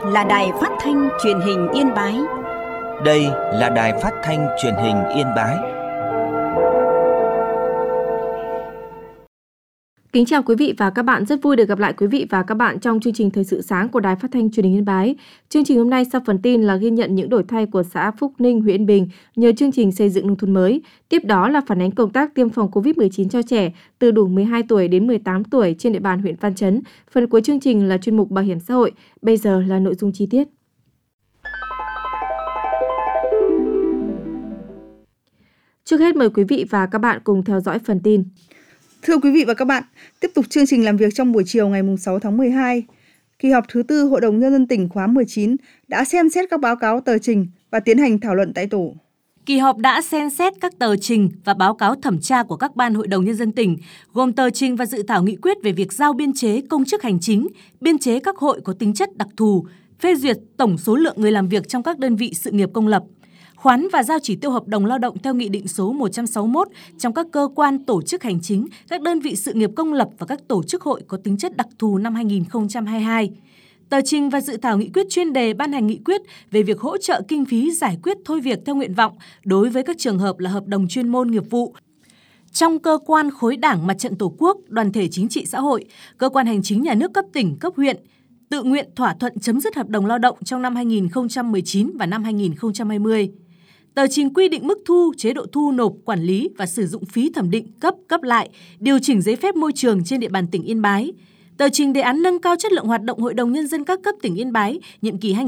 là Đài Phát thanh Truyền hình Yên Bái. Đây là Đài Phát thanh Truyền hình Yên Bái. Kính chào quý vị và các bạn, rất vui được gặp lại quý vị và các bạn trong chương trình Thời sự sáng của Đài Phát thanh Truyền hình Yên Bái. Chương trình hôm nay sau phần tin là ghi nhận những đổi thay của xã Phúc Ninh, huyện Yên Bình nhờ chương trình xây dựng nông thôn mới. Tiếp đó là phản ánh công tác tiêm phòng COVID-19 cho trẻ từ đủ 12 tuổi đến 18 tuổi trên địa bàn huyện Văn Chấn. Phần cuối chương trình là chuyên mục Bảo hiểm xã hội. Bây giờ là nội dung chi tiết. Trước hết mời quý vị và các bạn cùng theo dõi phần tin. Thưa quý vị và các bạn, tiếp tục chương trình làm việc trong buổi chiều ngày 6 tháng 12, kỳ họp thứ 4 Hội đồng Nhân dân tỉnh khóa 19 đã xem xét các báo cáo tờ trình và tiến hành thảo luận tại tổ. Kỳ họp đã xem xét các tờ trình và báo cáo thẩm tra của các ban Hội đồng Nhân dân tỉnh, gồm tờ trình và dự thảo nghị quyết về việc giao biên chế công chức hành chính, biên chế các hội có tính chất đặc thù, phê duyệt tổng số lượng người làm việc trong các đơn vị sự nghiệp công lập, khoán và giao chỉ tiêu hợp đồng lao động theo Nghị định số 161 trong các cơ quan tổ chức hành chính, các đơn vị sự nghiệp công lập và các tổ chức hội có tính chất đặc thù năm 2022. Tờ trình và dự thảo nghị quyết chuyên đề ban hành nghị quyết về việc hỗ trợ kinh phí giải quyết thôi việc theo nguyện vọng đối với các trường hợp là hợp đồng chuyên môn nghiệp vụ trong cơ quan khối Đảng, Mặt trận Tổ quốc, đoàn thể chính trị xã hội, cơ quan hành chính nhà nước cấp tỉnh, cấp huyện, tự nguyện thỏa thuận chấm dứt hợp đồng lao động trong năm 2019 và năm 2020. Tờ trình quy định mức thu, chế độ thu nộp, quản lý và sử dụng phí thẩm định cấp lại, điều chỉnh giấy phép môi trường trên địa bàn tỉnh Yên Bái. Tờ trình đề án nâng cao chất lượng hoạt động Hội đồng Nhân dân các cấp tỉnh Yên Bái, nhiệm kỳ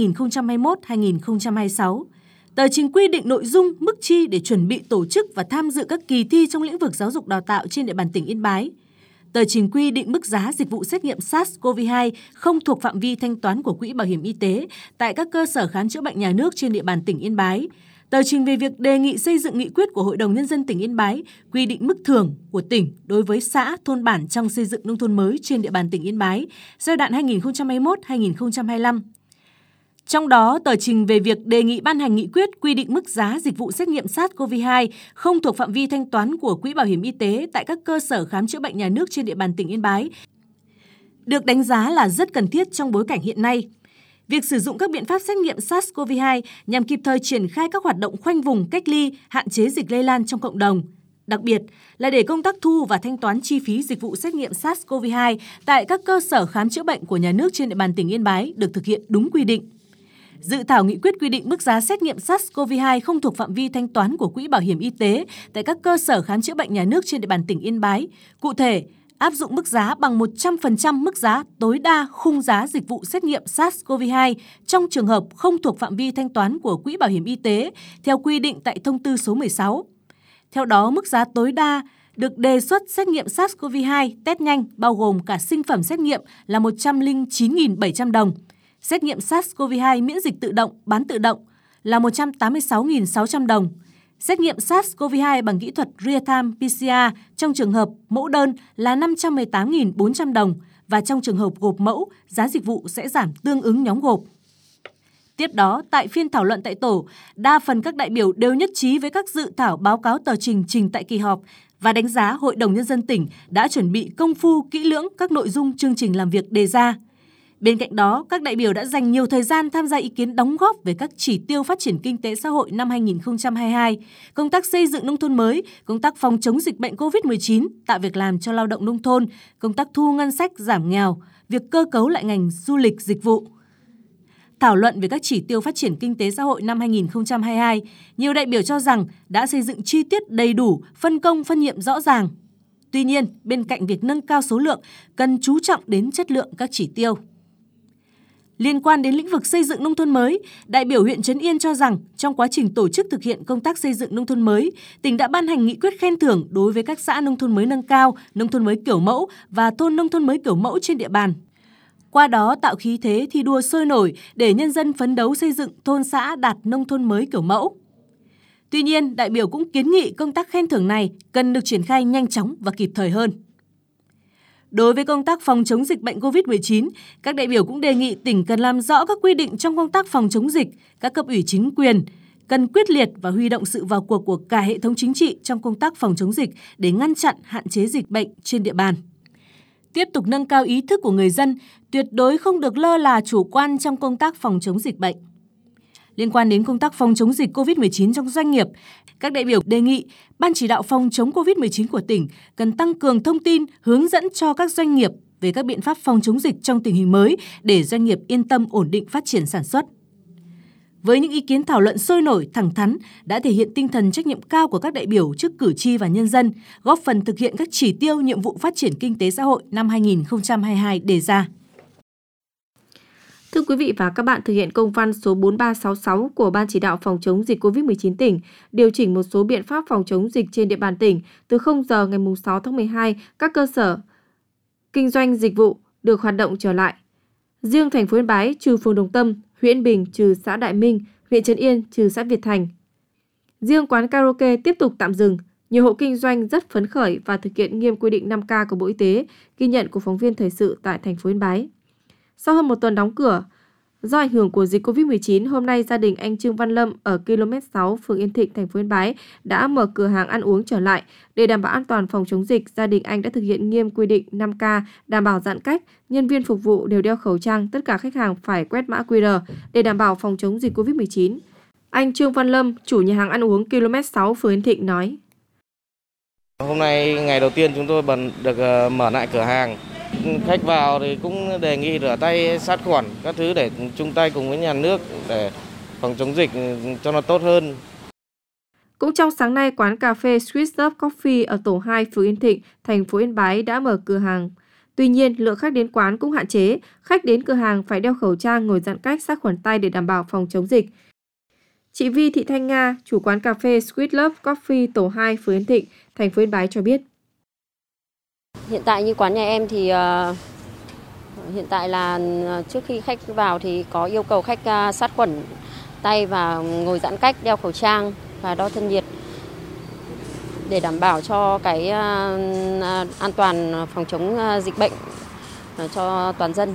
2021-2026. Tờ trình quy định nội dung, mức chi để chuẩn bị tổ chức và tham dự các kỳ thi trong lĩnh vực giáo dục đào tạo trên địa bàn tỉnh Yên Bái. Tờ trình quy định mức giá dịch vụ xét nghiệm SARS-CoV-2 không thuộc phạm vi thanh toán của Quỹ Bảo hiểm Y tế tại các cơ sở khám chữa bệnh nhà nước trên địa bàn tỉnh Yên Bái. Tờ trình về việc đề nghị xây dựng nghị quyết của Hội đồng Nhân dân tỉnh Yên Bái quy định mức thưởng của tỉnh đối với xã, thôn bản trong xây dựng nông thôn mới trên địa bàn tỉnh Yên Bái giai đoạn 2021-2025. Trong đó, tờ trình về việc đề nghị ban hành nghị quyết quy định mức giá dịch vụ xét nghiệm SARS-CoV-2 không thuộc phạm vi thanh toán của Quỹ Bảo hiểm Y tế tại các cơ sở khám chữa bệnh nhà nước trên địa bàn tỉnh Yên Bái được đánh giá là rất cần thiết trong bối cảnh hiện nay. Việc sử dụng các biện pháp xét nghiệm SARS-CoV-2 nhằm kịp thời triển khai các hoạt động khoanh vùng, cách ly, hạn chế dịch lây lan trong cộng đồng. Đặc biệt là để công tác thu và thanh toán chi phí dịch vụ xét nghiệm SARS-CoV-2 tại các cơ sở khám chữa bệnh của nhà nước trên địa bàn tỉnh Yên Bái được thực hiện đúng quy định. Dự thảo nghị quyết quy định mức giá xét nghiệm SARS-CoV-2 không thuộc phạm vi thanh toán của Quỹ Bảo hiểm Y tế tại các cơ sở khám chữa bệnh nhà nước trên địa bàn tỉnh Yên Bái. Cụ thể, áp dụng mức giá bằng 100% mức giá tối đa khung giá dịch vụ xét nghiệm SARS-CoV-2 trong trường hợp không thuộc phạm vi thanh toán của Quỹ Bảo hiểm Y tế theo quy định tại Thông tư số 16. Theo đó, mức giá tối đa được đề xuất xét nghiệm SARS-CoV-2 test nhanh bao gồm cả sinh phẩm xét nghiệm là 109.700 đồng, xét nghiệm SARS-CoV-2 miễn dịch tự động, bán tự động là 186.600 đồng, xét nghiệm SARS-CoV-2 bằng kỹ thuật real-time PCR trong trường hợp mẫu đơn là 518.400 đồng và trong trường hợp gộp mẫu, giá dịch vụ sẽ giảm tương ứng nhóm gộp. Tiếp đó, tại phiên thảo luận tại tổ, đa phần các đại biểu đều nhất trí với các dự thảo báo cáo tờ trình tại kỳ họp và đánh giá Hội đồng Nhân dân tỉnh đã chuẩn bị công phu kỹ lưỡng các nội dung chương trình làm việc đề ra. Bên cạnh đó, các đại biểu đã dành nhiều thời gian tham gia ý kiến đóng góp về các chỉ tiêu phát triển kinh tế xã hội năm 2022, công tác xây dựng nông thôn mới, công tác phòng chống dịch bệnh COVID-19, tạo việc làm cho lao động nông thôn, công tác thu ngân sách giảm nghèo, việc cơ cấu lại ngành du lịch dịch vụ. Thảo luận về các chỉ tiêu phát triển kinh tế xã hội năm 2022, nhiều đại biểu cho rằng đã xây dựng chi tiết đầy đủ, phân công phân nhiệm rõ ràng. Tuy nhiên, bên cạnh việc nâng cao số lượng, cần chú trọng đến chất lượng các chỉ tiêu. Liên quan đến lĩnh vực xây dựng nông thôn mới, đại biểu huyện Trấn Yên cho rằng trong quá trình tổ chức thực hiện công tác xây dựng nông thôn mới, tỉnh đã ban hành nghị quyết khen thưởng đối với các xã nông thôn mới nâng cao, nông thôn mới kiểu mẫu và thôn nông thôn mới kiểu mẫu trên địa bàn. Qua đó tạo khí thế thi đua sôi nổi để nhân dân phấn đấu xây dựng thôn xã đạt nông thôn mới kiểu mẫu. Tuy nhiên, đại biểu cũng kiến nghị công tác khen thưởng này cần được triển khai nhanh chóng và kịp thời hơn. Đối với công tác phòng chống dịch bệnh COVID-19, các đại biểu cũng đề nghị tỉnh cần làm rõ các quy định trong công tác phòng chống dịch, các cấp ủy chính quyền cần quyết liệt và huy động sự vào cuộc của cả hệ thống chính trị trong công tác phòng chống dịch để ngăn chặn, hạn chế dịch bệnh trên địa bàn. tiếp tục nâng cao ý thức của người dân, tuyệt đối không được lơ là chủ quan trong công tác phòng chống dịch bệnh. Liên quan đến công tác phòng chống dịch COVID-19 trong doanh nghiệp, các đại biểu đề nghị Ban chỉ đạo phòng chống COVID-19 của tỉnh cần tăng cường thông tin, hướng dẫn cho các doanh nghiệp về các biện pháp phòng chống dịch trong tình hình mới để doanh nghiệp yên tâm ổn định phát triển sản xuất. Với những ý kiến thảo luận sôi nổi, thẳng thắn đã thể hiện tinh thần trách nhiệm cao của các đại biểu trước cử tri và nhân dân, góp phần thực hiện các chỉ tiêu nhiệm vụ phát triển kinh tế xã hội năm 2022 đề ra. Thưa quý vị và các bạn, thực hiện công văn số 4366 của Ban chỉ đạo phòng chống dịch COVID-19 tỉnh, điều chỉnh một số biện pháp phòng chống dịch trên địa bàn tỉnh, từ 0 giờ ngày 6 tháng 12, các cơ sở kinh doanh dịch vụ được hoạt động trở lại. Riêng thành phố Yên Bái trừ phường Đồng Tâm, huyện Yên Bình trừ xã Đại Minh, huyện Trấn Yên trừ xã Việt Thành. Riêng quán karaoke tiếp tục tạm dừng. Nhiều hộ kinh doanh rất phấn khởi và thực hiện nghiêm quy định 5K của Bộ Y tế, ghi nhận của phóng viên thời sự tại thành phố Yên Bái. Sau hơn một tuần đóng cửa, do ảnh hưởng của dịch Covid-19, hôm nay gia đình anh Trương Văn Lâm ở km 6 phường Yên Thịnh, thành phố Yên Bái đã mở cửa hàng ăn uống trở lại. Để đảm bảo an toàn phòng chống dịch, gia đình anh đã thực hiện nghiêm quy định 5K, đảm bảo giãn cách, nhân viên phục vụ đều đeo khẩu trang, tất cả khách hàng phải quét mã QR để đảm bảo phòng chống dịch Covid-19. Anh Trương Văn Lâm, chủ nhà hàng ăn uống km 6 phường Yên Thịnh nói: Hôm nay ngày đầu tiên chúng tôi được mở lại cửa hàng. Khách vào thì cũng đề nghị rửa tay sát khuẩn các thứ để chung tay cùng với nhà nước để phòng chống dịch cho nó tốt hơn. Cũng trong sáng nay, quán cà phê Sweet Love Coffee ở tổ 2 phường Yên Thịnh, thành phố Yên Bái đã mở cửa hàng. Tuy nhiên, lượng khách đến quán cũng hạn chế, khách đến cửa hàng phải đeo khẩu trang, ngồi giãn cách, sát khuẩn tay để đảm bảo phòng chống dịch. Chị Vi Thị Thanh Nga, chủ quán cà phê Sweet Love Coffee tổ 2 phường Yên Thịnh, thành phố Yên Bái cho biết: Hiện tại như quán nhà em thì hiện tại là trước khi khách vào thì có yêu cầu khách sát khuẩn tay và ngồi giãn cách, đeo khẩu trang và đo thân nhiệt để đảm bảo cho cái an toàn phòng chống dịch bệnh cho toàn dân.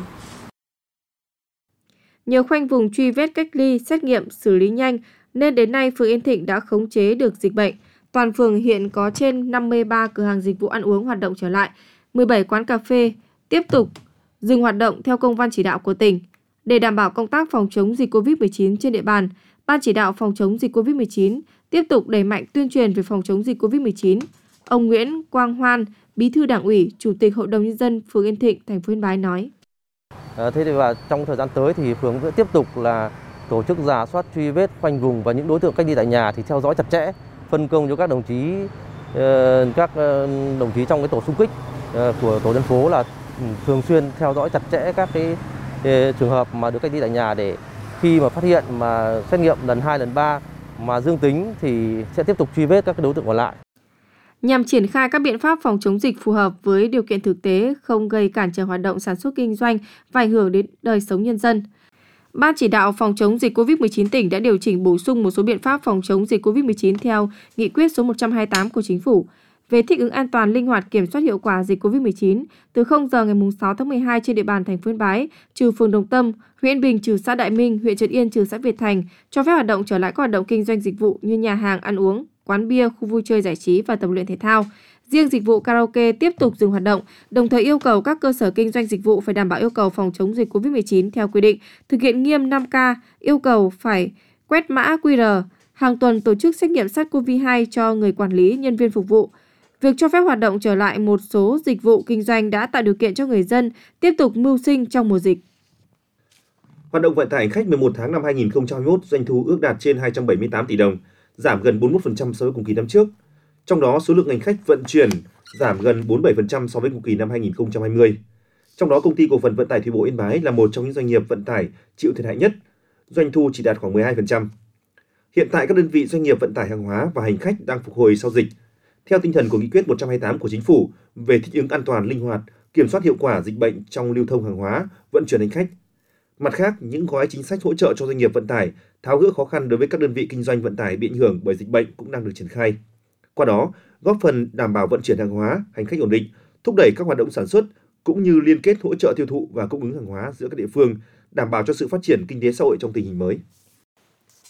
Nhờ khoanh vùng truy vết, cách ly, xét nghiệm, xử lý nhanh nên đến nay phường Yên Thịnh đã khống chế được dịch bệnh. Toàn phường hiện có trên 53 cửa hàng dịch vụ ăn uống hoạt động trở lại, 17 quán cà phê tiếp tục dừng hoạt động theo công văn chỉ đạo của tỉnh. Để đảm bảo công tác phòng chống dịch COVID-19 trên địa bàn, Ban chỉ đạo phòng chống dịch COVID-19 tiếp tục đẩy mạnh tuyên truyền về phòng chống dịch COVID-19. Ông Nguyễn Quang Hoan, Bí thư Đảng ủy, Chủ tịch Hội đồng Nhân dân phường Yên Thịnh, thành phố Yên Bái nói: Thế thì trong thời gian tới thì phường sẽ tiếp tục là tổ chức rà soát, truy vết, khoanh vùng và những đối tượng cách ly tại nhà thì theo dõi chặt chẽ, phân công cho các đồng chí trong cái tổ xung kích của tổ dân phố là thường xuyên theo dõi chặt chẽ các cái trường hợp mà được cách ly tại nhà, để khi mà phát hiện mà xét nghiệm lần 2, lần 3 mà dương tính thì sẽ tiếp tục truy vết các cái đối tượng còn lại. Nhằm triển khai các biện pháp phòng chống dịch phù hợp với điều kiện thực tế, không gây cản trở hoạt động sản xuất kinh doanh và ảnh hưởng đến đời sống nhân dân, Ban chỉ đạo phòng chống dịch COVID-19 tỉnh đã điều chỉnh bổ sung một số biện pháp phòng chống dịch COVID-19 theo Nghị quyết số 128 của Chính phủ về thích ứng an toàn, linh hoạt, kiểm soát hiệu quả dịch COVID-19 từ 0 giờ ngày 6 tháng 12 trên địa bàn thành phố Yên Bái, trừ phường Đồng Tâm, huyện Yên Bình trừ xã Đại Minh, huyện Trấn Yên trừ xã Việt Thành, cho phép hoạt động trở lại các hoạt động kinh doanh dịch vụ như nhà hàng ăn uống, quán bia, khu vui chơi giải trí và tập luyện thể thao. Riêng dịch vụ karaoke tiếp tục dừng hoạt động, đồng thời yêu cầu các cơ sở kinh doanh dịch vụ phải đảm bảo yêu cầu phòng chống dịch COVID-19 theo quy định, thực hiện nghiêm 5K, yêu cầu phải quét mã QR, hàng tuần tổ chức xét nghiệm SARS-CoV-2 cho người quản lý, nhân viên phục vụ. Việc cho phép hoạt động trở lại một số dịch vụ kinh doanh đã tạo điều kiện cho người dân tiếp tục mưu sinh trong mùa dịch. Hoạt động vận tải hành khách 11 tháng năm 2021 doanh thu ước đạt trên 278 tỷ đồng, giảm gần 41% so với cùng kỳ năm trước. Trong đó, số lượng hành khách vận chuyển giảm gần 47% so với cùng kỳ năm 2020. Trong đó, Công ty Cổ phần Vận tải Thủy bộ Yên Bái là một trong những doanh nghiệp vận tải chịu thiệt hại nhất, doanh thu chỉ đạt khoảng 12%. Hiện tại, các đơn vị doanh nghiệp vận tải hàng hóa và hành khách đang phục hồi sau dịch, theo tinh thần của Nghị quyết 128 của Chính phủ về thích ứng an toàn, linh hoạt, kiểm soát hiệu quả dịch bệnh trong lưu thông hàng hóa, vận chuyển hành khách. Mặt khác, những gói chính sách hỗ trợ cho doanh nghiệp vận tải, tháo gỡ khó khăn đối với các đơn vị kinh doanh vận tải bị ảnh hưởng bởi dịch bệnh cũng đang được triển khai. Qua đó, góp phần đảm bảo vận chuyển hàng hóa, hành khách ổn định, thúc đẩy các hoạt động sản xuất cũng như liên kết hỗ trợ tiêu thụ và cung ứng hàng hóa giữa các địa phương, đảm bảo cho sự phát triển kinh tế xã hội trong tình hình mới.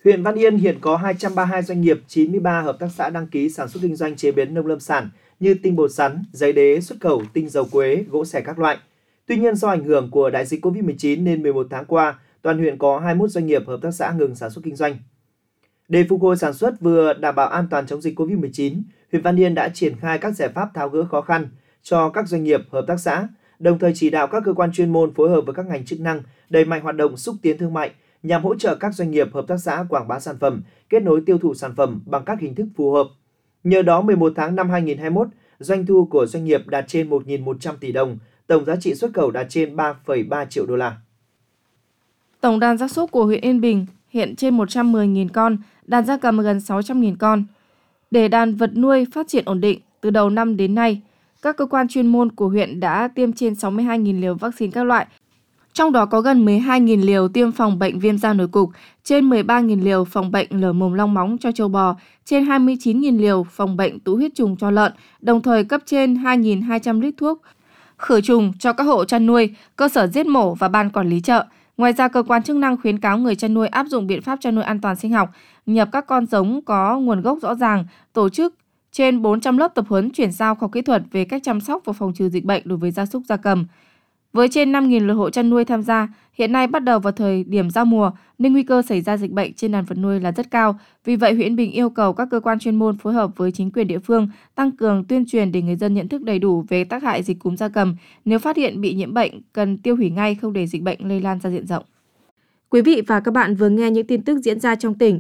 Huyện Văn Yên hiện có 232 doanh nghiệp, 93 hợp tác xã đăng ký sản xuất kinh doanh chế biến nông lâm sản như tinh bột sắn, giấy đế, xuất khẩu tinh dầu quế, gỗ xẻ các loại. Tuy nhiên do ảnh hưởng của đại dịch Covid-19 nên 11 tháng qua, toàn huyện có 21 doanh nghiệp hợp tác xã ngừng sản xuất kinh doanh. Để phục hồi sản xuất vừa đảm bảo an toàn chống dịch Covid-19, huyện Văn Yên đã triển khai các giải pháp tháo gỡ khó khăn cho các doanh nghiệp hợp tác xã, đồng thời chỉ đạo các cơ quan chuyên môn phối hợp với các ngành chức năng đẩy mạnh hoạt động xúc tiến thương mại nhằm hỗ trợ các doanh nghiệp hợp tác xã quảng bá sản phẩm, kết nối tiêu thụ sản phẩm bằng các hình thức phù hợp. Nhờ đó, 11 tháng năm 2021, doanh thu của doanh nghiệp đạt trên 1.100 tỷ đồng, tổng giá trị xuất khẩu đạt trên 3,3 triệu đô la. Tổng đàn gia súc của huyện Yên Bình hiện trên 110.000 con, đàn gia cầm gần 600.000 con. Để đàn vật nuôi phát triển ổn định, từ đầu năm đến nay, các cơ quan chuyên môn của huyện đã tiêm trên 62.000 liều vaccine các loại. Trong đó có gần 12.000 liều tiêm phòng bệnh viêm da nổi cục, trên 13.000 liều phòng bệnh lở mồm long móng cho trâu bò, trên 29.000 liều phòng bệnh tụ huyết trùng cho lợn, đồng thời cấp trên 2.200 lít thuốc khử trùng cho các hộ chăn nuôi, cơ sở giết mổ và ban quản lý chợ. Ngoài ra, cơ quan chức năng khuyến cáo người chăn nuôi áp dụng biện pháp chăn nuôi an toàn sinh học, nhập các con giống có nguồn gốc rõ ràng, tổ chức trên 400 lớp tập huấn chuyển giao khoa học kỹ thuật về cách chăm sóc và phòng trừ dịch bệnh đối với gia súc gia cầm. Với trên 5.000 lượt hộ chăn nuôi tham gia, hiện nay bắt đầu vào thời điểm giao mùa nên nguy cơ xảy ra dịch bệnh trên đàn vật nuôi là rất cao. Vì vậy, huyện Yên Bình yêu cầu các cơ quan chuyên môn phối hợp với chính quyền địa phương tăng cường tuyên truyền để người dân nhận thức đầy đủ về tác hại dịch cúm gia cầm. Nếu phát hiện bị nhiễm bệnh, cần tiêu hủy ngay không để dịch bệnh lây lan ra diện rộng. Quý vị và các bạn vừa nghe những tin tức diễn ra trong tỉnh.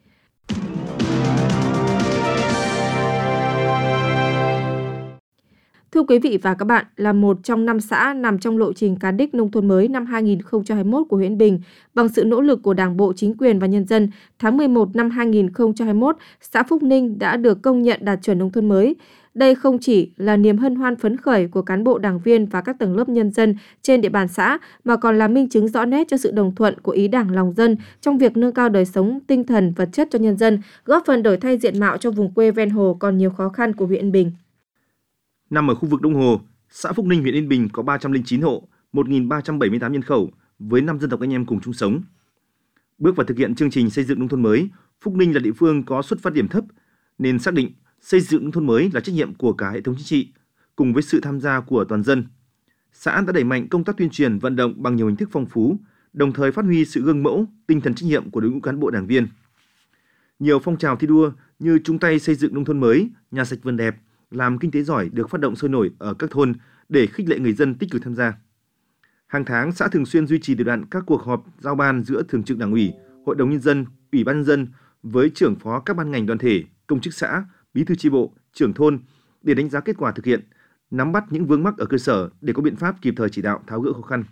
Thưa quý vị và các bạn, là một trong 5 xã nằm trong lộ trình cán đích nông thôn mới năm 2021 của huyện Yên Bình, bằng sự nỗ lực của Đảng bộ, chính quyền và nhân dân, tháng 11 năm 2021, xã Phúc Ninh đã được công nhận đạt chuẩn nông thôn mới. Đây không chỉ là niềm hân hoan phấn khởi của cán bộ, đảng viên và các tầng lớp nhân dân trên địa bàn xã, mà còn là minh chứng rõ nét cho sự đồng thuận của ý Đảng lòng dân trong việc nâng cao đời sống tinh thần vật chất cho nhân dân, góp phần đổi thay diện mạo cho vùng quê ven hồ còn nhiều khó khăn của huyện Yên Bình. Nằm ở khu vực Đông Hồ, xã Phúc Ninh, huyện Yên Bình có 309 hộ, 1.378 nhân khẩu với 5 dân tộc anh em cùng chung sống. Bước vào thực hiện chương trình xây dựng nông thôn mới, Phúc Ninh là địa phương có xuất phát điểm thấp nên xác định xây dựng nông thôn mới là trách nhiệm của cả hệ thống chính trị cùng với sự tham gia của toàn dân. Xã đã đẩy mạnh công tác tuyên truyền vận động bằng nhiều hình thức phong phú, đồng thời phát huy sự gương mẫu, tinh thần trách nhiệm của đội ngũ cán bộ đảng viên. Nhiều phong trào thi đua như chung tay xây dựng nông thôn mới, nhà sạch vườn đẹp, làm kinh tế giỏi được phát động sôi nổi ở các thôn để khích lệ người dân tích cực tham gia. Hàng tháng, xã thường xuyên duy trì đều đặn các cuộc họp giao ban giữa Thường trực Đảng ủy, Hội đồng Nhân dân, Ủy ban Nhân dân với trưởng phó các ban ngành đoàn thể, công chức xã, bí thư chi bộ, trưởng thôn để đánh giá kết quả thực hiện, nắm bắt những vướng mắc ở cơ sở để có biện pháp kịp thời chỉ đạo tháo gỡ khó khăn.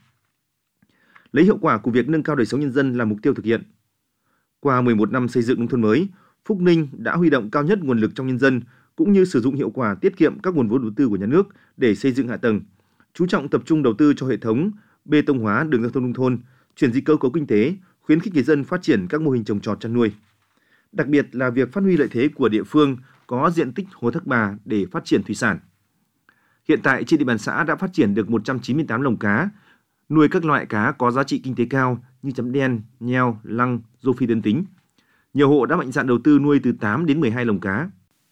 Lấy hiệu quả của việc nâng cao đời sống nhân dân là mục tiêu thực hiện. Qua 11 năm xây dựng nông thôn mới, Phúc Ninh đã huy động cao nhất nguồn lực trong nhân dân cũng như sử dụng hiệu quả tiết kiệm các nguồn vốn đầu tư của nhà nước để xây dựng hạ tầng, chú trọng tập trung đầu tư cho hệ thống bê tông hóa đường giao thông nông thôn, chuyển dịch cơ cấu kinh tế, khuyến khích người dân phát triển các mô hình trồng trọt chăn nuôi. Đặc biệt là việc phát huy lợi thế của địa phương có diện tích hồ Thác Bà để phát triển thủy sản. Hiện tại trên địa bàn xã đã phát triển được 198 lồng cá, nuôi các loại cá có giá trị kinh tế cao như chấm đen, nheo, lăng, rô phi đơn tính. Nhiều hộ đã mạnh dạn đầu tư nuôi từ 8 đến 12 lồng cá.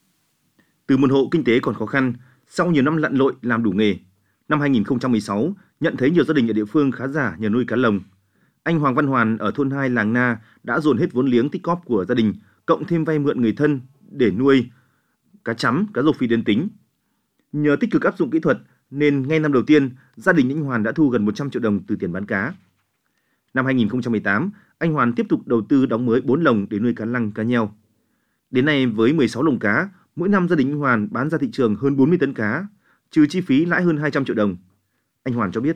Từ một hộ kinh tế còn khó khăn, sau nhiều năm lặn lội làm đủ nghề, năm 2016 nhận thấy nhiều gia đình ở địa phương khá giả nhờ nuôi cá lồng. Anh Hoàng Văn Hoàn ở thôn 2 làng Na đã dồn hết vốn liếng tích cóp của gia đình, cộng thêm vay mượn người thân để nuôi cá chấm, cá rô phi đơn tính. Nhờ tích cực áp dụng kỹ thuật nên ngay năm đầu tiên, gia đình anh Hoàn đã thu gần 100 triệu đồng từ tiền bán cá. Năm 2018, anh Hoàn tiếp tục đầu tư đóng mới 4 lồng để nuôi cá lăng, cá nheo. Đến nay với 16 lồng cá, mỗi năm gia đình anh Hoàn bán ra thị trường hơn 40 tấn cá, trừ chi phí lãi hơn 200 triệu đồng. Anh Hoàn cho biết.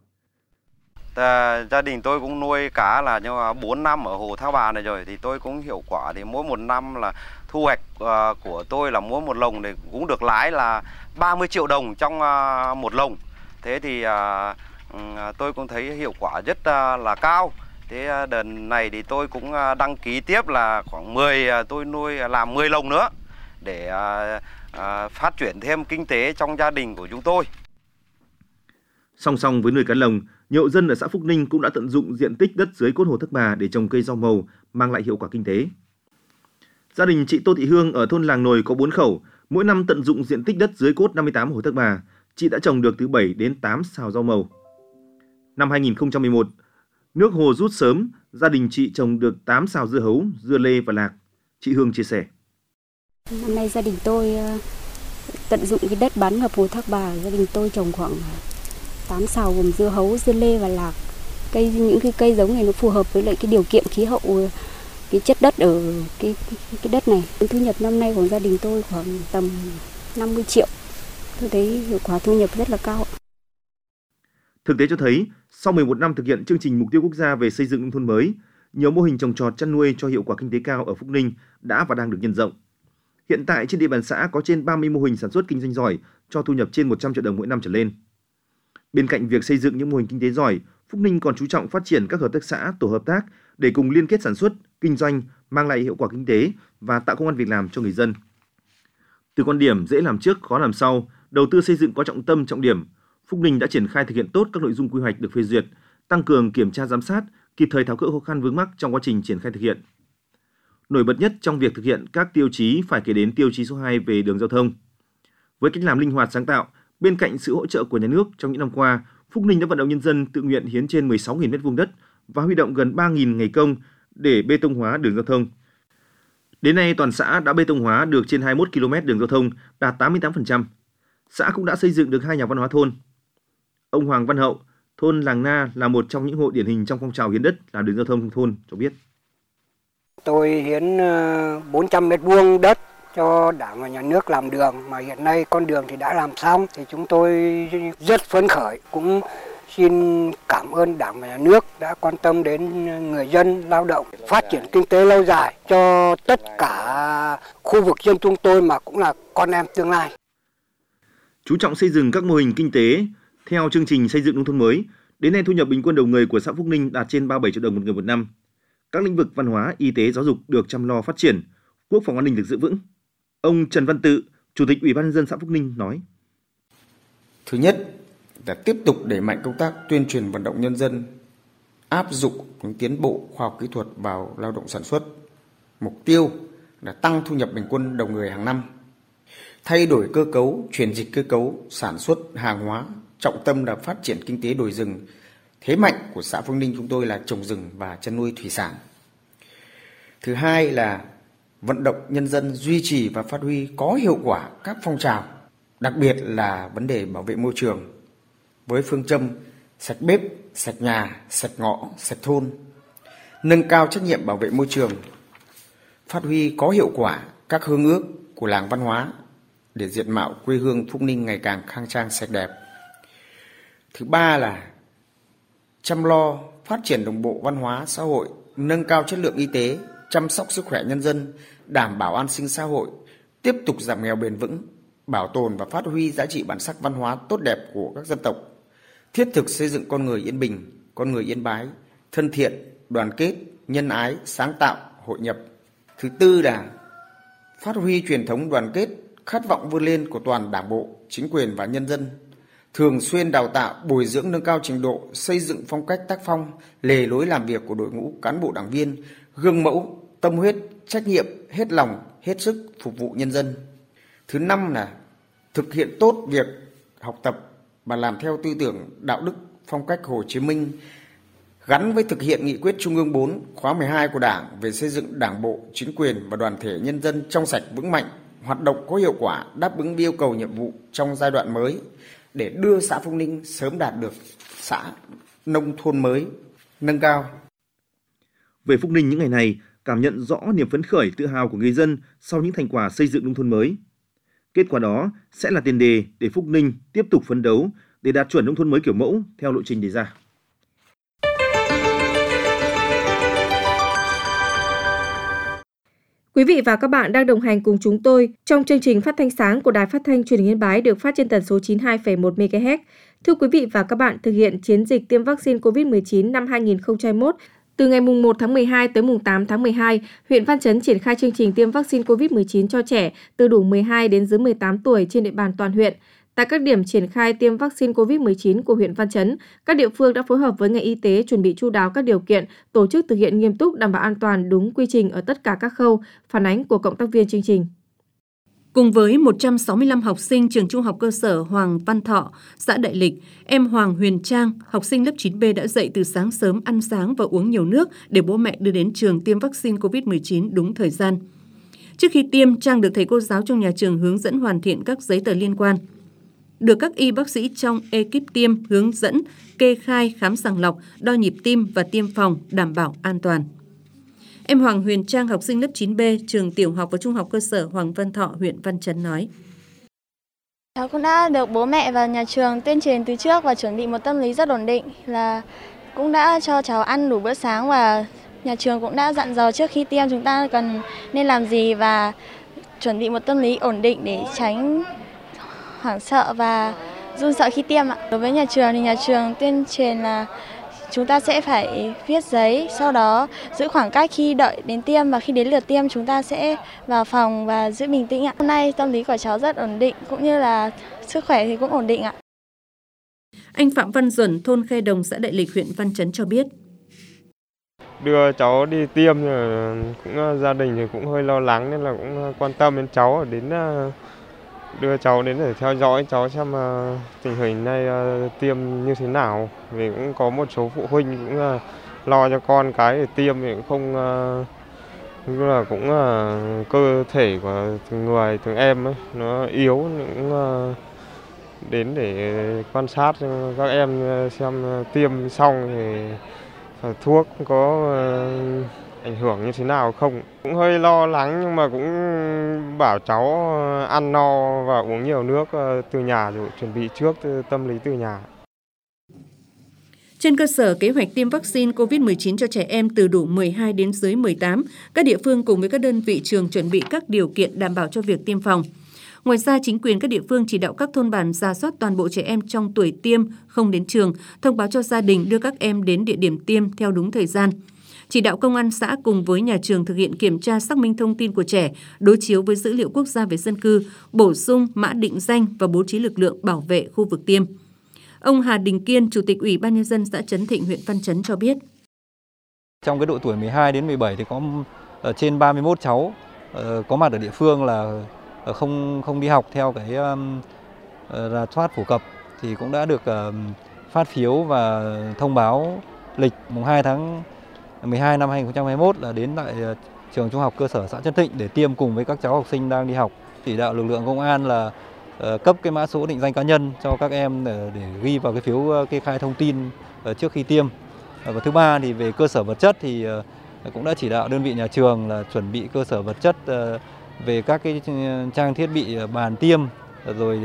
Gia đình tôi cũng nuôi cá là 4 năm ở hồ Thác Bà này rồi thì tôi cũng hiệu quả, thì mỗi một năm là thu hoạch của tôi là mỗi một lồng thì cũng được lãi là 30 triệu đồng trong một lồng. Thế thì tôi cũng thấy hiệu quả rất là cao. Thế đợt này thì tôi cũng đăng ký tiếp là khoảng tôi nuôi làm 10 lồng nữa để phát triển thêm kinh tế trong gia đình của chúng tôi. Song song với nuôi cá lồng, nhiều hộ dân ở xã Phúc Ninh cũng đã tận dụng diện tích đất dưới cốt hồ Thác Bà để trồng cây rau màu, mang lại hiệu quả kinh tế. Gia đình chị Tô Thị Hương ở thôn Làng Nồi có 4 khẩu, mỗi năm tận dụng diện tích đất dưới cốt 58 hồ Thác Bà, chị đã trồng được từ 7 đến 8 sào rau màu. Năm 2011, nước hồ rút sớm, gia đình chị trồng được 8 sào dưa hấu, dưa lê và lạc. Chị Hương chia sẻ. Năm nay gia đình tôi tận dụng cái đất bán ngập hồ Thác Bà, gia đình tôi trồng khoảng 8 sào gồm dưa hấu, dưa lê và lạc. Những cái cây giống này nó phù hợp với lại cái điều kiện khí hậu, cái chất đất ở cái đất này. Thu nhập năm nay của gia đình tôi khoảng tầm 50 triệu. Tôi thấy hiệu quả thu nhập rất là cao. Thực tế cho thấy, sau 11 năm thực hiện chương trình mục tiêu quốc gia về xây dựng nông thôn mới, nhiều mô hình trồng trọt chăn nuôi cho hiệu quả kinh tế cao ở Phúc Ninh đã và đang được nhân rộng. Hiện tại trên địa bàn xã có trên 30 mô hình sản xuất kinh doanh giỏi cho thu nhập trên 100 triệu đồng mỗi năm trở lên. Bên cạnh việc xây dựng những mô hình kinh tế giỏi, Phúc Ninh còn chú trọng phát triển các hợp tác xã, tổ hợp tác để cùng liên kết sản xuất, kinh doanh, mang lại hiệu quả kinh tế và tạo công ăn việc làm cho người dân. Từ quan điểm dễ làm trước, khó làm sau, đầu tư xây dựng có trọng tâm, trọng điểm, Phúc Ninh đã triển khai thực hiện tốt các nội dung quy hoạch được phê duyệt, tăng cường kiểm tra giám sát, kịp thời tháo gỡ khó khăn vướng mắc trong quá trình triển khai thực hiện. Nổi bật nhất trong việc thực hiện các tiêu chí phải kể đến tiêu chí số 2 về đường giao thông. Với cách làm linh hoạt sáng tạo, bên cạnh sự hỗ trợ của nhà nước trong những năm qua, Phúc Ninh đã vận động nhân dân tự nguyện hiến trên 16.000 m2 đất và huy động gần 3.000 ngày công để bê tông hóa đường giao thông. Đến nay, toàn xã đã bê tông hóa được trên 21 km đường giao thông, đạt 88%. Xã cũng đã xây dựng được 2 nhà văn hóa thôn. Ông Hoàng Văn Hậu, thôn Làng Na là một trong những hộ điển hình trong phong trào hiến đất làm đường giao thông thôn cho biết. Tôi hiến 400 m2 đất cho Đảng và Nhà nước làm đường, mà hiện nay con đường thì đã làm xong, thì chúng tôi rất phấn khởi. Cũng xin cảm ơn Đảng và Nhà nước đã quan tâm đến người dân lao động, phát triển kinh tế lâu dài cho tất cả khu vực dân chúng tôi mà cũng là con em tương lai. Chú trọng xây dựng các mô hình kinh tế theo chương trình xây dựng nông thôn mới, đến nay thu nhập bình quân đầu người của xã Phúc Ninh đạt trên 37 triệu đồng một người một năm. Các lĩnh vực văn hóa, y tế, giáo dục được chăm lo phát triển, quốc phòng an ninh được giữ vững. Ông Trần Văn Tự, Chủ tịch Ủy ban nhân dân xã Phúc Ninh nói: Thứ nhất là tiếp tục đẩy mạnh công tác tuyên truyền vận động nhân dân áp dụng những tiến bộ khoa học kỹ thuật vào lao động sản xuất. Mục tiêu là tăng thu nhập bình quân đầu người hàng năm. Thay đổi cơ cấu, chuyển dịch cơ cấu sản xuất hàng hóa, trọng tâm là phát triển kinh tế đồi rừng. Thế mạnh của xã Phúc Ninh chúng tôi là trồng rừng và chăn nuôi thủy sản. Thứ hai là vận động nhân dân duy trì và phát huy có hiệu quả các phong trào, đặc biệt là vấn đề bảo vệ môi trường, với phương châm sạch bếp, sạch nhà, sạch ngõ, sạch thôn, nâng cao trách nhiệm bảo vệ môi trường, phát huy có hiệu quả các hương ước của làng văn hóa để diện mạo quê hương Phúc Ninh ngày càng khang trang sạch đẹp. Thứ ba là chăm lo phát triển đồng bộ văn hóa xã hội, nâng cao chất lượng y tế, chăm sóc sức khỏe nhân dân, đảm bảo an sinh xã hội, tiếp tục giảm nghèo bền vững, bảo tồn và phát huy giá trị bản sắc văn hóa tốt đẹp của các dân tộc, thiết thực xây dựng con người Yên Bình, con người Yên Bái, thân thiện, đoàn kết, nhân ái, sáng tạo, hội nhập. Thứ tư là phát huy truyền thống đoàn kết, khát vọng vươn lên của toàn Đảng bộ, chính quyền và nhân dân, thường xuyên đào tạo, bồi dưỡng nâng cao trình độ, xây dựng phong cách tác phong, lề lối làm việc của đội ngũ cán bộ đảng viên, gương mẫu, tâm huyết, trách nhiệm, hết lòng, hết sức phục vụ nhân dân. Thứ năm là thực hiện tốt việc học tập và làm theo tư tưởng đạo đức, phong cách Hồ Chí Minh, gắn với thực hiện nghị quyết Trung ương 4 khóa 12 của Đảng về xây dựng Đảng bộ, chính quyền và đoàn thể nhân dân trong sạch vững mạnh, hoạt động có hiệu quả, đáp ứng yêu cầu nhiệm vụ trong giai đoạn mới để đưa xã Phúc Ninh sớm đạt được xã nông thôn mới nâng cao. Về Phúc Ninh những ngày này, cảm nhận rõ niềm phấn khởi tự hào của người dân sau những thành quả xây dựng nông thôn mới. Kết quả đó sẽ là tiền đề để Phúc Ninh tiếp tục phấn đấu để đạt chuẩn nông thôn mới kiểu mẫu theo lộ trình đề ra. Quý vị và các bạn đang đồng hành cùng chúng tôi trong chương trình phát thanh sáng của Đài Phát thanh Truyền hình Yên Bái được phát trên tần số 92,1 MHz. Thưa quý vị và các bạn, thực hiện chiến dịch tiêm vaccine COVID-19 năm 2021, từ ngày 1 tháng 12 tới mùng 8 tháng 12, huyện Văn Chấn triển khai chương trình tiêm vaccine COVID-19 cho trẻ từ đủ 12 đến dưới 18 tuổi trên địa bàn toàn huyện. Tại các điểm triển khai tiêm vaccine COVID-19 của huyện Văn Chấn, các địa phương đã phối hợp với ngành y tế chuẩn bị chu đáo các điều kiện, tổ chức thực hiện nghiêm túc đảm bảo an toàn đúng quy trình ở tất cả các khâu, phản ánh của cộng tác viên chương trình. Cùng với 165 học sinh trường Trung học cơ sở Hoàng Văn Thọ, xã Đại Lịch, em Hoàng Huyền Trang, học sinh lớp 9B đã dậy từ sáng sớm ăn sáng và uống nhiều nước để bố mẹ đưa đến trường tiêm vaccine COVID-19 đúng thời gian. Trước khi tiêm, Trang được thầy cô giáo trong nhà trường hướng dẫn hoàn thiện các giấy tờ liên quan. Được các y bác sĩ trong ekip tiêm hướng dẫn, kê khai, khám sàng lọc, đo nhịp tim và tiêm phòng đảm bảo an toàn. Em Hoàng Huyền Trang, học sinh lớp 9B, trường tiểu học và trung học cơ sở Hoàng Văn Thọ, huyện Văn Chấn nói. Cháu cũng đã được bố mẹ và nhà trường tuyên truyền từ trước và chuẩn bị một tâm lý rất ổn định, là cũng đã cho cháu ăn đủ bữa sáng và nhà trường cũng đã dặn dò trước khi tiêm chúng ta cần nên làm gì và chuẩn bị một tâm lý ổn định để tránh hoảng sợ và run sợ khi tiêm ạ. Đối với nhà trường thì nhà trường tuyên truyền là chúng ta sẽ phải viết giấy, sau đó giữ khoảng cách khi đợi đến tiêm và khi đến lượt tiêm chúng ta sẽ vào phòng và giữ bình tĩnh ạ. Hôm nay tâm lý của cháu rất ổn định cũng như là sức khỏe thì cũng ổn định ạ. Anh Phạm Văn Duẩn, thôn Khe Đồng, xã Đại Lịch, huyện Văn Chấn cho biết. Đưa cháu đi tiêm cũng gia đình thì cũng hơi lo lắng nên là cũng quan tâm đến cháu, đến đưa cháu đến để theo dõi cháu xem tình hình này tiêm như thế nào. Vì cũng có một số phụ huynh cũng lo cho con cái để tiêm thì cũng không cũng cơ thể của từng người, từng em ấy nó yếu, cũng đến để quan sát các em xem tiêm xong thì thuốc có ảnh hưởng như thế nào không. Cũng hơi lo lắng nhưng mà cũng bảo cháu ăn no và uống nhiều nước từ nhà rồi chuẩn bị trước tâm lý từ nhà. Trên cơ sở kế hoạch tiêm vaccine COVID-19 cho trẻ em từ đủ 12 đến dưới 18, các địa phương cùng với các đơn vị trường chuẩn bị các điều kiện đảm bảo cho việc tiêm phòng. Ngoài ra, chính quyền các địa phương chỉ đạo các thôn bản rà soát toàn bộ trẻ em trong tuổi tiêm không đến trường, thông báo cho gia đình đưa các em đến địa điểm tiêm theo đúng thời gian. Chỉ đạo công an xã cùng với nhà trường thực hiện kiểm tra xác minh thông tin của trẻ, đối chiếu với dữ liệu quốc gia về dân cư, bổ sung mã định danh và bố trí lực lượng bảo vệ khu vực tiêm. Ông Hà Đình Kiên, Chủ tịch Ủy ban Nhân dân xã Trấn Thịnh, huyện Văn Chấn cho biết. Trong cái độ tuổi 12 đến 17 thì có trên 31 cháu có mặt ở địa phương là không đi học theo cái rà soát phổ cập thì cũng đã được phát phiếu và thông báo lịch mùng 2 tháng 12 năm 2021 là đến tại trường Trung học cơ sở xã Trấn Thịnh để tiêm cùng với các cháu học sinh đang đi học. Chỉ đạo lực lượng công an là cấp cái mã số định danh cá nhân cho các em để ghi vào cái phiếu kê khai thông tin trước khi tiêm. Và thứ ba thì về cơ sở vật chất thì cũng đã chỉ đạo đơn vị nhà trường là chuẩn bị cơ sở vật chất về các cái trang thiết bị bàn tiêm, rồi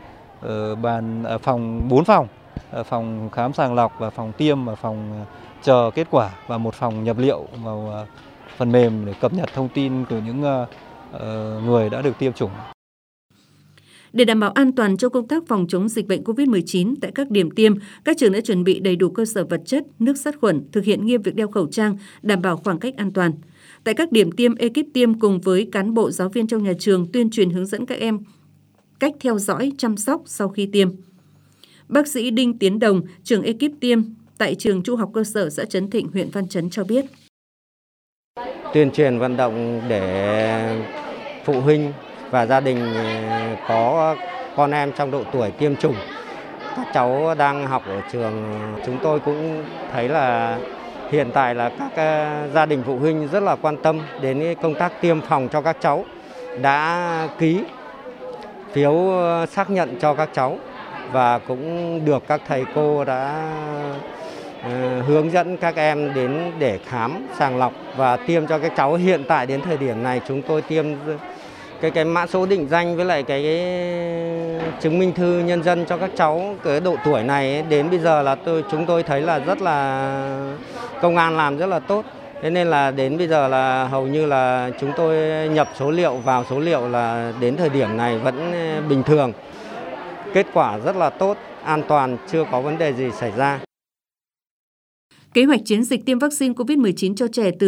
phòng 4 phòng, phòng khám sàng lọc và phòng tiêm và phòng chờ kết quả và một phòng nhập liệu vào phần mềm để cập nhật thông tin của những người đã được tiêm chủng. Để đảm bảo an toàn cho công tác phòng chống dịch bệnh COVID-19 tại các điểm tiêm, các trường đã chuẩn bị đầy đủ cơ sở vật chất, nước sát khuẩn, thực hiện nghiêm việc đeo khẩu trang, đảm bảo khoảng cách an toàn. Tại các điểm tiêm, ekip tiêm cùng với cán bộ giáo viên trong nhà trường tuyên truyền hướng dẫn các em cách theo dõi, chăm sóc sau khi tiêm. Bác sĩ Đinh Tiến Đồng, trưởng ekip tiêm tại trường Trung học cơ sở xã Trấn Thịnh, huyện Văn Chấn cho biết. Tuyên truyền vận động để phụ huynh và gia đình có con em trong độ tuổi tiêm chủng. Các cháu đang học ở trường, chúng tôi cũng thấy là hiện tại là các gia đình phụ huynh rất là quan tâm đến công tác tiêm phòng cho các cháu, đã ký phiếu xác nhận cho các cháu và cũng được các thầy cô đã hướng dẫn các em đến để khám sàng lọc và tiêm cho các cháu. Hiện tại đến thời điểm này chúng tôi tiêm cái mã số định danh với lại cái chứng minh thư nhân dân cho các cháu cái độ tuổi này đến bây giờ là chúng tôi thấy là rất là công an làm rất là tốt. Thế nên là đến bây giờ là hầu như là chúng tôi nhập số liệu vào số liệu là đến thời điểm này vẫn bình thường. Kết quả rất là tốt, an toàn, chưa có vấn đề gì xảy ra. Kế hoạch chiến dịch tiêm vaccine COVID-19 cho trẻ từ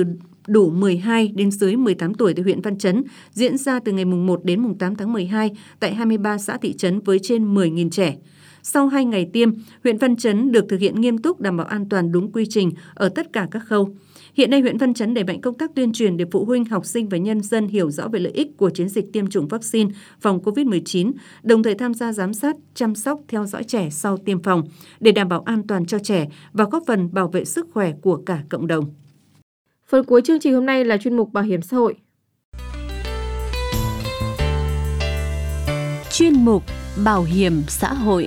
đủ 12 đến dưới 18 tuổi tại huyện Văn Chấn diễn ra từ ngày 1 đến 8 tháng 12 tại 23 xã thị trấn với trên 10.000 trẻ. Sau 2 ngày tiêm, huyện Văn Chấn được thực hiện nghiêm túc đảm bảo an toàn đúng quy trình ở tất cả các khâu. Hiện nay, huyện Văn Chấn đẩy mạnh công tác tuyên truyền để phụ huynh, học sinh và nhân dân hiểu rõ về lợi ích của chiến dịch tiêm chủng vaccine phòng COVID-19, đồng thời tham gia giám sát, chăm sóc, theo dõi trẻ sau tiêm phòng để đảm bảo an toàn cho trẻ và góp phần bảo vệ sức khỏe của cả cộng đồng. Phần cuối chương trình hôm nay là chuyên mục Bảo hiểm xã hội. Chuyên mục Bảo hiểm xã hội.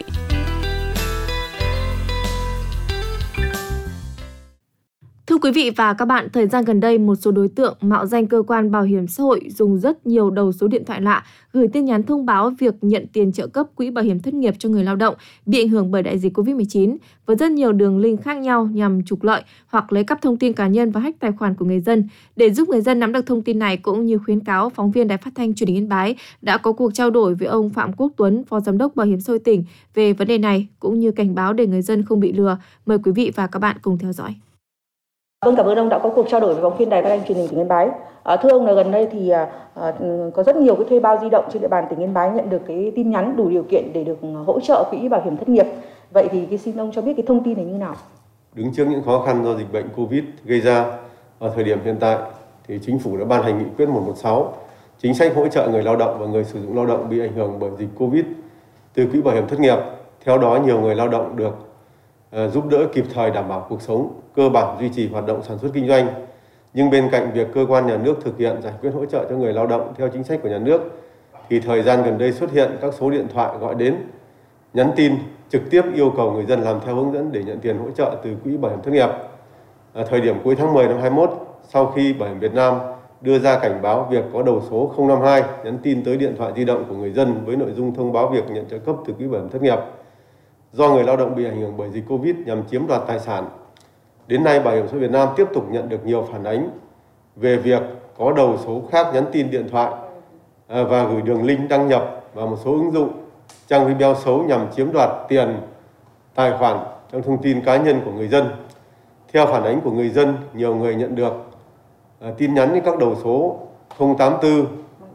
Thưa quý vị và các bạn, thời gian gần đây, một số đối tượng mạo danh cơ quan bảo hiểm xã hội dùng rất nhiều đầu số điện thoại lạ gửi tin nhắn thông báo việc nhận tiền trợ cấp quỹ bảo hiểm thất nghiệp cho người lao động bị ảnh hưởng bởi đại dịch Covid-19 với rất nhiều đường link khác nhau nhằm trục lợi hoặc lấy cắp thông tin cá nhân và hack tài khoản của người dân. Để giúp người dân nắm được thông tin này cũng như khuyến cáo, phóng viên Đài Phát thanh Truyền hình Yên Bái đã có cuộc trao đổi với ông Phạm Quốc Tuấn, Phó Giám đốc Bảo hiểm xã hội tỉnh về vấn đề này cũng như cảnh báo để người dân không bị lừa. Mời quý vị và các bạn cùng theo dõi. Vâng, cảm ơn ông đã có cuộc trao đổi với phóng viên Đài Phát thanh Truyền hình tỉnh Yên Bái. Thưa ông, là gần đây thì có rất nhiều cái thuê bao di động trên địa bàn tỉnh Yên Bái nhận được cái tin nhắn đủ điều kiện để được hỗ trợ quỹ bảo hiểm thất nghiệp. Vậy thì xin ông cho biết cái thông tin này như nào? Đứng trước những khó khăn do dịch bệnh Covid gây ra ở thời điểm hiện tại thì chính phủ đã ban hành nghị quyết 116 chính sách hỗ trợ người lao động và người sử dụng lao động bị ảnh hưởng bởi dịch Covid từ quỹ bảo hiểm thất nghiệp. Theo đó, nhiều người lao động được giúp đỡ kịp thời đảm bảo cuộc sống, cơ bản duy trì hoạt động sản xuất kinh doanh. Nhưng bên cạnh việc cơ quan nhà nước thực hiện giải quyết hỗ trợ cho người lao động theo chính sách của nhà nước, thì thời gian gần đây xuất hiện các số điện thoại gọi đến, nhắn tin trực tiếp yêu cầu người dân làm theo hướng dẫn để nhận tiền hỗ trợ từ quỹ bảo hiểm thất nghiệp. Thời điểm cuối tháng 10 năm 2021, sau khi Bảo hiểm Việt Nam đưa ra cảnh báo việc có đầu số 052 nhắn tin tới điện thoại di động của người dân với nội dung thông báo việc nhận trợ cấp từ quỹ bảo hiểm thất nghiệp do người lao động bị ảnh hưởng bởi dịch Covid nhằm chiếm đoạt tài sản. Đến nay, Bảo hiểm xã hội Việt Nam tiếp tục nhận được nhiều phản ánh về việc có đầu số khác nhắn tin điện thoại và gửi đường link đăng nhập vào một số ứng dụng, trang video xấu nhằm chiếm đoạt tiền, tài khoản trong thông tin cá nhân của người dân. Theo phản ánh của người dân, nhiều người nhận được tin nhắn với các đầu số 084,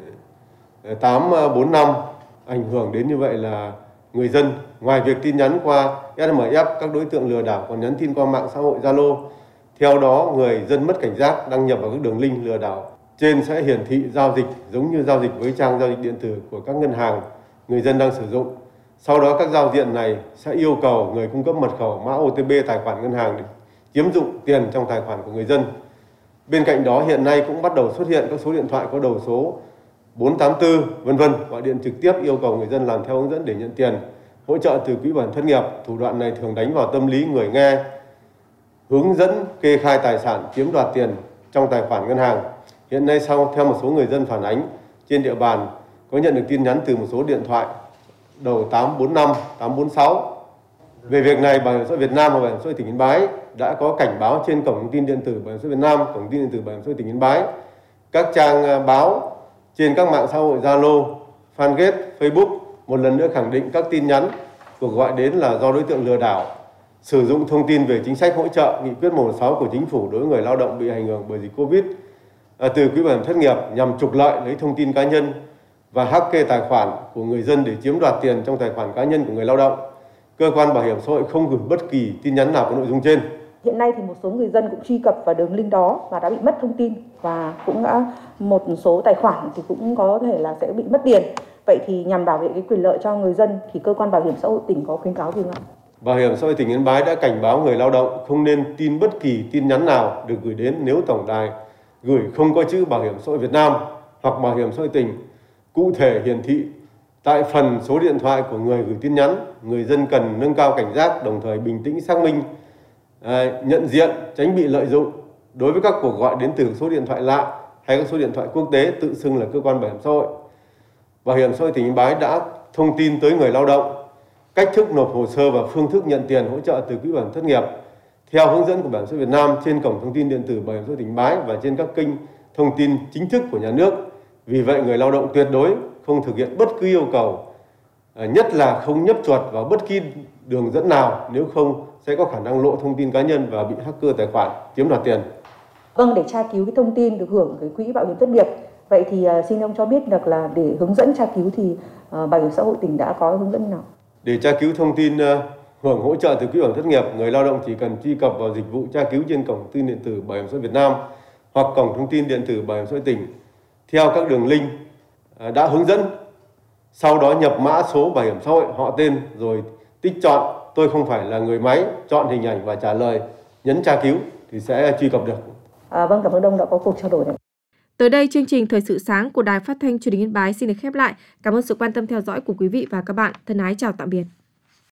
845 ảnh hưởng đến như vậy là người dân. Ngoài việc tin nhắn qua SMS, các đối tượng lừa đảo còn nhắn tin qua mạng xã hội Zalo. Theo đó, người dân mất cảnh giác đăng nhập vào các đường link lừa đảo trên sẽ hiển thị giao dịch giống như giao dịch với trang giao dịch điện tử của các ngân hàng người dân đang sử dụng. Sau đó các giao diện này sẽ yêu cầu người cung cấp mật khẩu, mã OTP tài khoản ngân hàng để chiếm dụng tiền trong tài khoản của người dân. Bên cạnh đó, hiện nay cũng bắt đầu xuất hiện các số điện thoại có đầu số 484 v.v. gọi điện trực tiếp yêu cầu người dân làm theo hướng dẫn để nhận tiền hỗ trợ từ quỹ bảo hiểm thất nghiệp. Thủ đoạn này thường đánh vào tâm lý người nghe, hướng dẫn kê khai tài sản, chiếm đoạt tiền trong tài khoản ngân hàng. Hiện nay theo một số người dân phản ánh trên địa bàn có nhận được tin nhắn từ một số điện thoại đầu 845, 846. Về việc này, Bảo hiểm xã hội Việt Nam và Bảo hiểm xã hội tỉnh Yên Bái đã có cảnh báo trên cổng thông tin điện tử Bảo hiểm xã hội Việt Nam, cổng thông tin điện tử Bảo hiểm xã hội tỉnh Yên Bái, các trang báo trên các mạng xã hội Zalo, fanpage, Facebook một lần nữa khẳng định các tin nhắn, cuộc gọi đến là do đối tượng lừa đảo sử dụng thông tin về chính sách hỗ trợ nghị quyết 116 của chính phủ đối với người lao động bị ảnh hưởng bởi dịch Covid từ quỹ bảo hiểm thất nghiệp nhằm trục lợi lấy thông tin cá nhân và hack kê tài khoản của người dân để chiếm đoạt tiền trong tài khoản cá nhân của người lao động. Cơ quan bảo hiểm xã hội không gửi bất kỳ tin nhắn nào có nội dung trên. Hiện nay thì một số người dân cũng truy cập vào đường link đó và đã bị mất thông tin và cũng đã một số tài khoản thì cũng có thể là sẽ bị mất tiền. Vậy thì nhằm bảo vệ cái quyền lợi cho người dân thì cơ quan bảo hiểm xã hội tỉnh có khuyến cáo gì không ạ? Bảo hiểm xã hội tỉnh Yên Bái đã cảnh báo người lao động không nên tin bất kỳ tin nhắn nào được gửi đến nếu tổng đài gửi không có chữ Bảo hiểm xã hội Việt Nam hoặc Bảo hiểm xã hội tỉnh cụ thể hiển thị tại phần số điện thoại của người gửi tin nhắn. Người dân cần nâng cao cảnh giác, đồng thời bình tĩnh xác minh, nhận diện, tránh bị lợi dụng. Đối với các cuộc gọi đến từ số điện thoại lạ hay các số điện thoại quốc tế tự xưng là cơ quan bảo hiểm xã hội, Bảo hiểm xã hội tỉnh Yên Bái đã thông tin tới người lao động cách thức nộp hồ sơ và phương thức nhận tiền hỗ trợ từ quỹ bảo hiểm thất nghiệp theo hướng dẫn của Bảo hiểm xã hội Việt Nam trên cổng thông tin điện tử Bảo hiểm xã hội tỉnh Yên Bái và trên các kênh thông tin chính thức của nhà nước. Vì vậy, người lao động tuyệt đối không thực hiện bất cứ yêu cầu, nhất là không nhấp chuột vào bất kỳ đường dẫn nào, nếu không sẽ có khả năng lộ thông tin cá nhân và bị hacker tài khoản chiếm đoạt tiền. Vâng, để tra cứu cái thông tin được hưởng cái quỹ bảo hiểm thất nghiệp. Vậy thì xin ông cho biết được là để hướng dẫn tra cứu thì Bảo hiểm xã hội tỉnh đã có hướng dẫn nào? Để tra cứu thông tin hưởng hỗ trợ từ quỹ bảo hiểm thất nghiệp, người lao động chỉ cần truy cập vào dịch vụ tra cứu trên cổng thông tin điện tử Bảo hiểm xã hội Việt Nam hoặc cổng thông tin điện tử Bảo hiểm xã hội tỉnh theo các đường link đã hướng dẫn. Sau đó nhập mã số bảo hiểm xã hội, họ tên rồi tích chọn tôi không phải là người máy, chọn hình ảnh và trả lời, nhấn tra cứu thì sẽ truy cập được. Vâng, cảm ơn ông đã có cuộc trao đổi này. Tới đây, chương trình Thời sự sáng của Đài Phát thanh Truyền hình Yên Bái xin được khép lại. Cảm ơn sự quan tâm theo dõi của quý vị và các bạn. Thân ái chào tạm biệt.